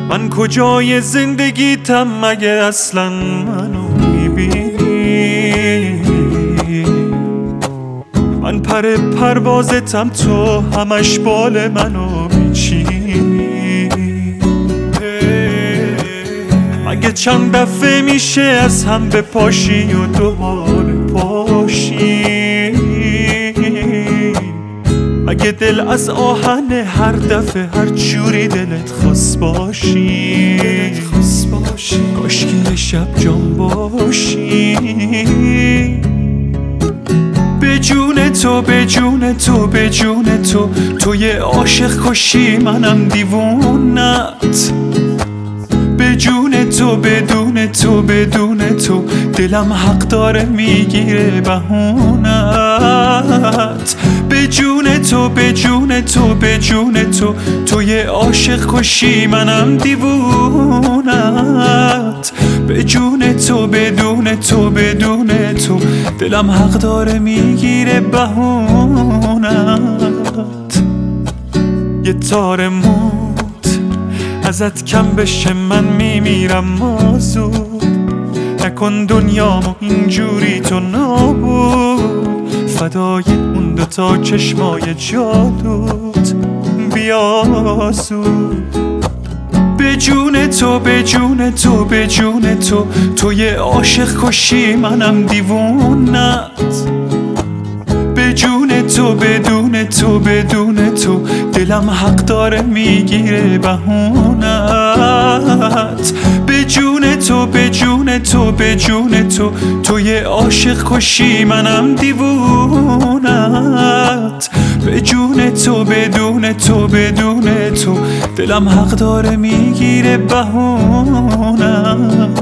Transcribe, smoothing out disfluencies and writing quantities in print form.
من کجای زندگیتم مگه اصلا منو میبینی؟ من پر پروازتم تو همش بال منو میچینی. مگه چند دفعه میشه از هم بپاشی و دوباره پاشی؟ مگه دل از آهن هر دفعه هر جوری دلت خواست باشی؟ کاشکی شب جان باشی. به جون تو به جون تو به جون تو، تو یه عاشق کشی منم دیوونت. به جون تو بدون تو بدون تو، دلم حق داره میگیره بهونت. به جون تو به جون تو به جون تو، تو یه عاشق کشی منم دیوونت. به جون تو بدون تو بدون تو، دلم حق داره میگیره بهونت. یه تار موت ازت کم بشه من میمیرم زود. نکن دنیامو اینجوری تو نابود، فدای اون دوتا چشمای جادوت بیا زود. به جون تو به جون تو به جون تو، تو یه عاشق کشی منم دیوونت. به جون تو بدون تو بدون تو، دلم حق داره میگیره بهونت. به جون تو به جون تو به جون تو، تو یه عاشق کشی منم دیوونت. به جون تو بدون تو بدون تو، دلم حق داره میگیره بهونت.